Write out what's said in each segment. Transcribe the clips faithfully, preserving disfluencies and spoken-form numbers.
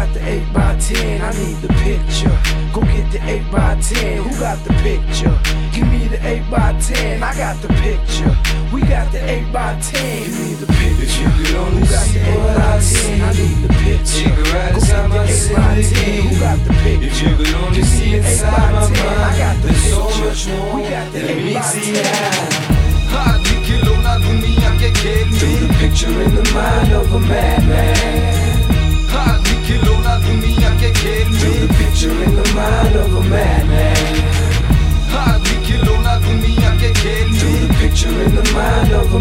got the eight by ten? I need the picture. Go get the eight by ten. Who got the picture? Give me the eight by ten. I got the picture. We got the eight by ten. Give me the picture. Who got the eight by ten? I need the picture. Go get the eight by ten. Who got the picture? If you could only see inside my mind, there's so much more that meets the eye. आधी खिलौना दुनिया के खेल में Drew the picture in the mind of a madman. आधी खिलौना दुनिया के खेल में Drew the picture in the mind of a madman. आधी खिलौना दुनिया के खेल में Drew the picture in the mind of a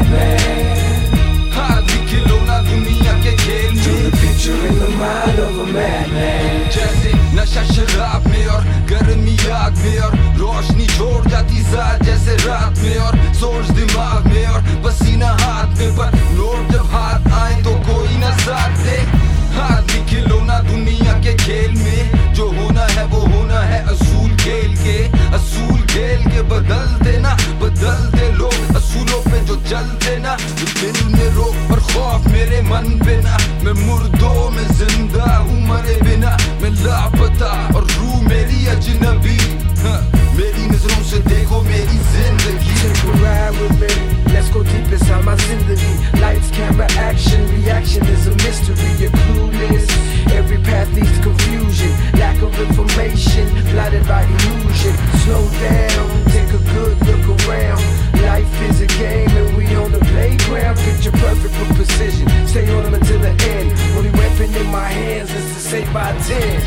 madman. आधी खिलौना दुनिया के खेल में Drew the picture in the mind of a madman. जैसे नशा शराब में और गर्मी आग में और रोशनी छोड़ जाती साथ जैसे रात में और सोच दिमाग में और पसीना हाथ में पर नोट जब हाथ आए तो कोई न साथ दे आधी खिलौना दुनिया के खेल में जो होना है वो होना है असूल खेल के असूल खेल के बदल देना बदल दे लोग असूलों पे जो चलते ना जो दिल में रोक और खौफ मेरे मन पे ना मैं मुर्दों में जिंदा हूँ मरे बिना मैं लापता और रूह मेरी अजनबी मेरी नजरों से देखो मेरी जिंदगी Take a ride with me, let's go deep inside my zindagi. Lights, camera, action, reaction is a mystery. You're clueless, every path leads to confusion. Lack of information, blinded by illusion. Slow down, take a good look around. Life is a game and we on the playground. Picture perfect with precision, stay on them until the end. Only weapon in my hands is to say by ten.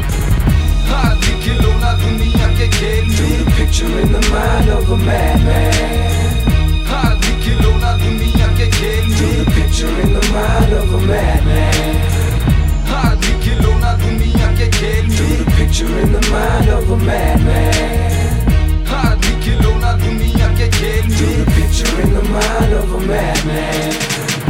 आधी खिलौना दुनिया के खेल में Drew the picture in the mind of a madman. आधी खिलौना दुनिया के खेल में Drew the picture in the mind of a madman. आधी खिलौना दुनिया के खेल में Drew the picture in the mind of a madman. आधी खिलौना दुनिया के खेल में Drew the picture in the mind of a madman.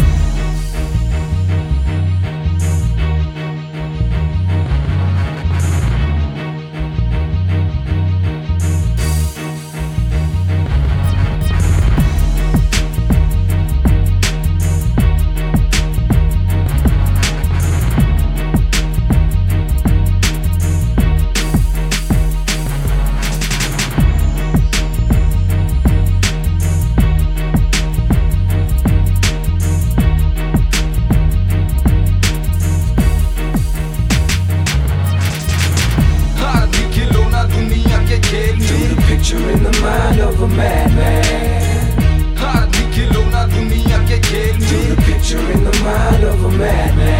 Drew the picture in the mind of a madman. आधी खिलौना दुनिया के खेल में Drew the picture in the mind of a madman.